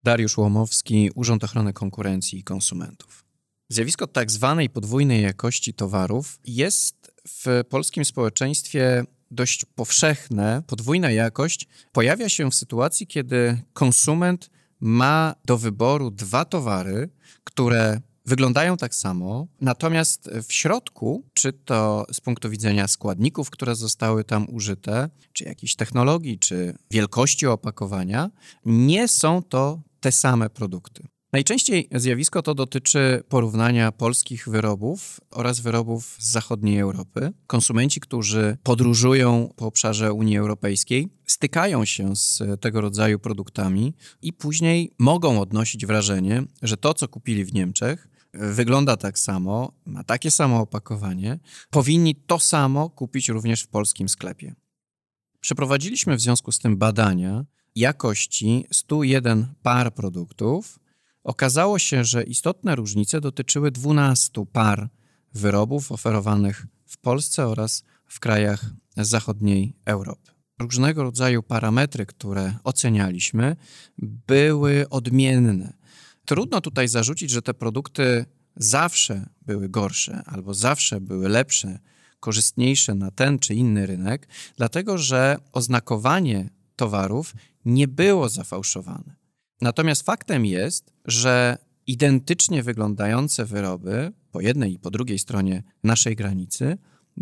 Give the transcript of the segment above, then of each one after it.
Dariusz Łomowski, Urząd Ochrony Konkurencji i Konsumentów. Zjawisko tak zwanej podwójnej jakości towarów jest w polskim społeczeństwie dość powszechne. Podwójna jakość pojawia się w sytuacji, kiedy konsument ma do wyboru dwa towary, które wyglądają tak samo, natomiast w środku, czy to z punktu widzenia składników, które zostały tam użyte, czy jakiejś technologii, czy wielkości opakowania, nie są to te same produkty. Najczęściej zjawisko to dotyczy porównania polskich wyrobów oraz wyrobów z zachodniej Europy. Konsumenci, którzy podróżują po obszarze Unii Europejskiej, stykają się z tego rodzaju produktami i później mogą odnosić wrażenie, że to, co kupili w Niemczech, wygląda tak samo, ma takie samo opakowanie, powinni to samo kupić również w polskim sklepie. Przeprowadziliśmy w związku z tym badania jakości 101 par produktów. Okazało się, że istotne różnice dotyczyły 12 par wyrobów oferowanych w Polsce oraz w krajach zachodniej Europy. Różnego rodzaju parametry, które ocenialiśmy, były odmienne. Trudno tutaj zarzucić, że te produkty zawsze były gorsze albo zawsze były lepsze, korzystniejsze na ten czy inny rynek, dlatego że oznakowanie towarów nie było zafałszowane. Natomiast faktem jest, że identycznie wyglądające wyroby po jednej i po drugiej stronie naszej granicy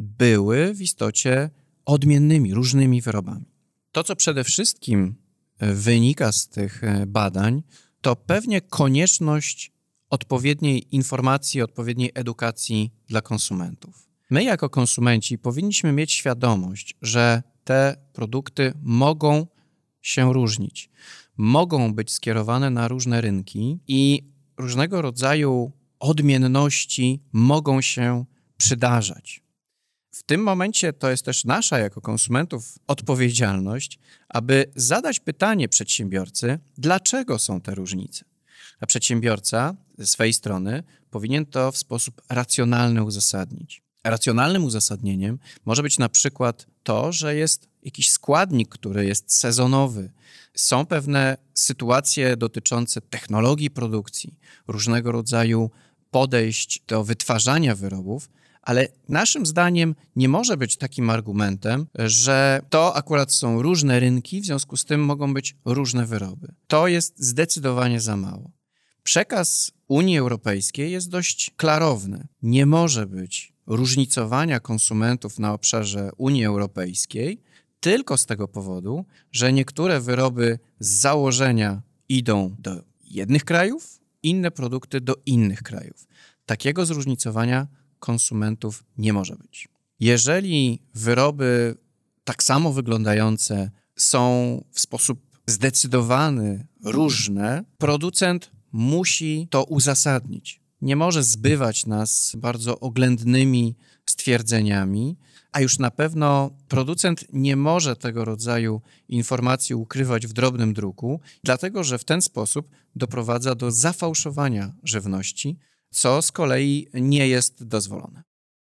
były w istocie odmiennymi, różnymi wyrobami. To, co przede wszystkim wynika z tych badań, to pewnie konieczność odpowiedniej informacji, odpowiedniej edukacji dla konsumentów. My jako konsumenci powinniśmy mieć świadomość, że te produkty mogą się różnić, mogą być skierowane na różne rynki i różnego rodzaju odmienności mogą się przydarzać. W tym momencie to jest też nasza jako konsumentów odpowiedzialność, aby zadać pytanie przedsiębiorcy, dlaczego są te różnice. A przedsiębiorca ze swojej strony powinien to w sposób racjonalny uzasadnić. Racjonalnym uzasadnieniem może być na przykład to, że jest jakiś składnik, który jest sezonowy. Są pewne sytuacje dotyczące technologii produkcji, różnego rodzaju podejść do wytwarzania wyrobów, ale naszym zdaniem nie może być takim argumentem, że to akurat są różne rynki, w związku z tym mogą być różne wyroby. To jest zdecydowanie za mało. Przekaz Unii Europejskiej jest dość klarowny. Nie może być różnicowania konsumentów na obszarze Unii Europejskiej tylko z tego powodu, że niektóre wyroby z założenia idą do jednych krajów, inne produkty do innych krajów. Takiego zróżnicowania konsumentów nie może być. Jeżeli wyroby tak samo wyglądające są w sposób zdecydowany różne, producent musi to uzasadnić. Nie może zbywać nas bardzo oględnymi stwierdzeniami, a już na pewno producent nie może tego rodzaju informacji ukrywać w drobnym druku, dlatego że w ten sposób doprowadza do zafałszowania żywności, co z kolei nie jest dozwolone.